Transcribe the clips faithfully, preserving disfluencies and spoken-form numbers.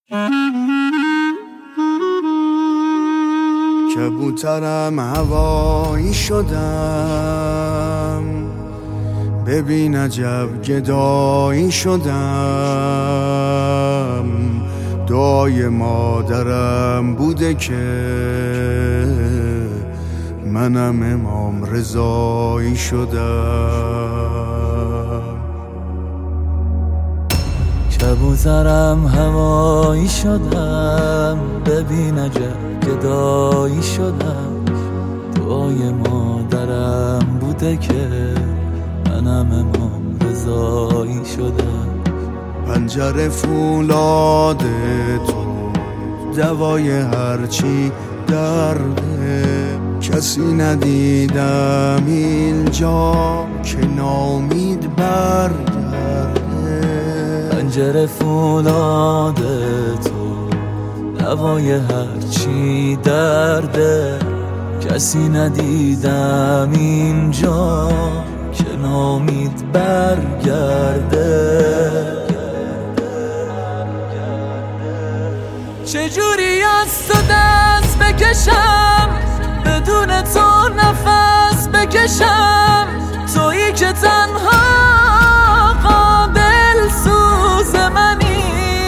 کبوترم هوایی شدم، ببین عجب گدایی شدم. دعای مادرم بوده که منم امام رضایی شدم. کبوترم هوایی شدم، ببین عجب گدایی شدم. دعای مادرم بوده که منم امام رضایی شدم. پنجره فولاد تو دوای هرچی درده، کسی ندیدم اینجا که نامید برگرده. پنجره فولاد تو دوای هرچی درده، کسی ندیدم اینجا که نامید برگرده. چجوری از تو دست بکشم، بدون تو نفس بکشم. تویی که تنها قابل سوز منی،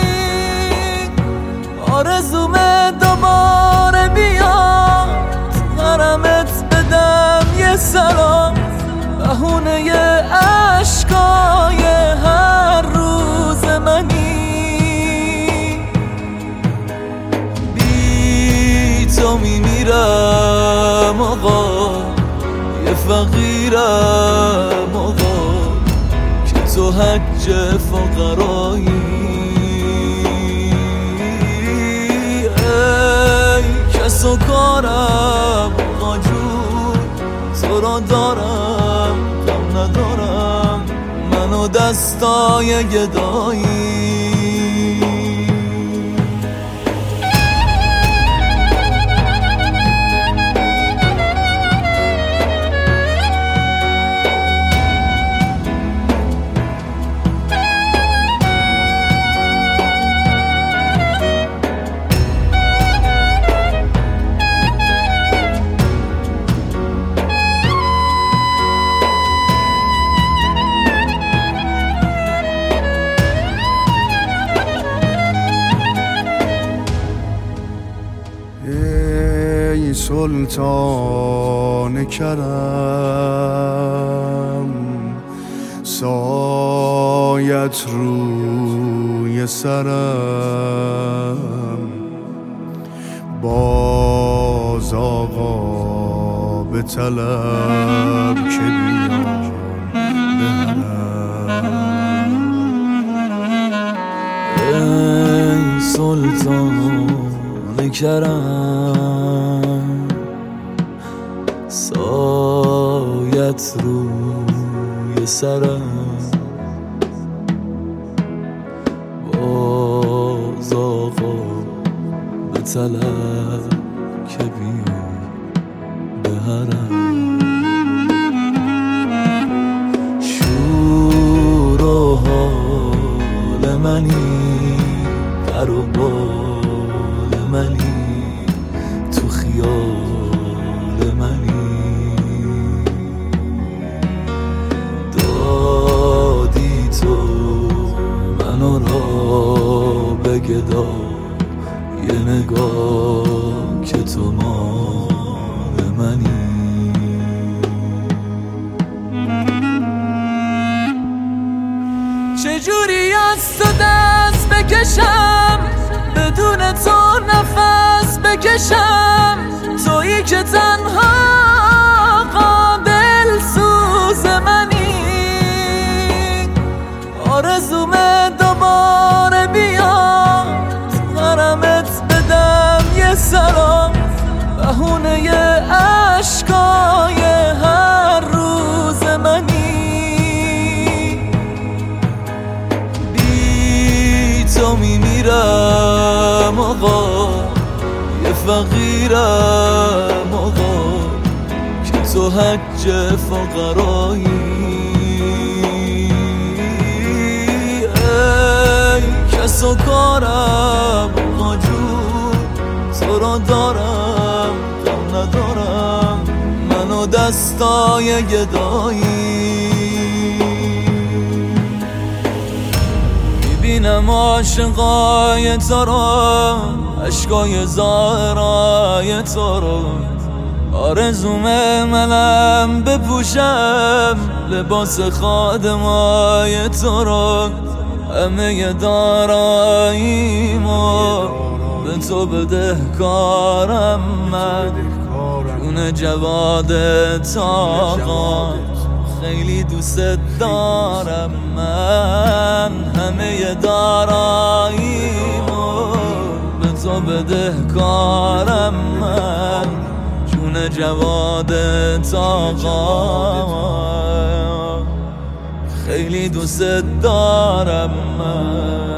آرزومه دوباره بیاد غرمت بدم یه سلام. بهونه عشقای هر روز منی، بی تو میمیرم آقا، یه فقیرم آقا، که تو حج فقرایی. ای کس و کارم آقا جون، تو را دارم غم ندارم، منو دستای گدایی. ای سلطان کرم، سایت روی سرم. باز آقا به طلب که بیام بهرم. ای سلطان کرم، سایت روی سرم. باز آقا به طلب که بیام بهرم. شور و حال منی، پر و بال منی، تو خیال منی. دادی تو منو را به گدا، یه نگاه که تو مال منی. چجوری از تو دست بکشم، بدون تو نفس بکشم. تویی که تنها قابل سوز منی، آرزومه دوباره بیاد غرمت بدم یه سلام. بهونه عشقای هر روز منی، بی تو میمیرم آقا، یه فقیرم آقا، که تو حج فقرایی. ای کس حس و کارم آجور تو را دارم کم ندارم منو دستای گدایی میبینم عاشقای تو را عشقای ظاهرای تو را آرزومه منم بپوشم لباس خادمای تو را همه داراییمو به تو بدهکارم من جون جواد طاقات خیلی دوست دارم من همه داراییمو به تو بدهکارم من جون جواد طاقات خیلی دوست دارم من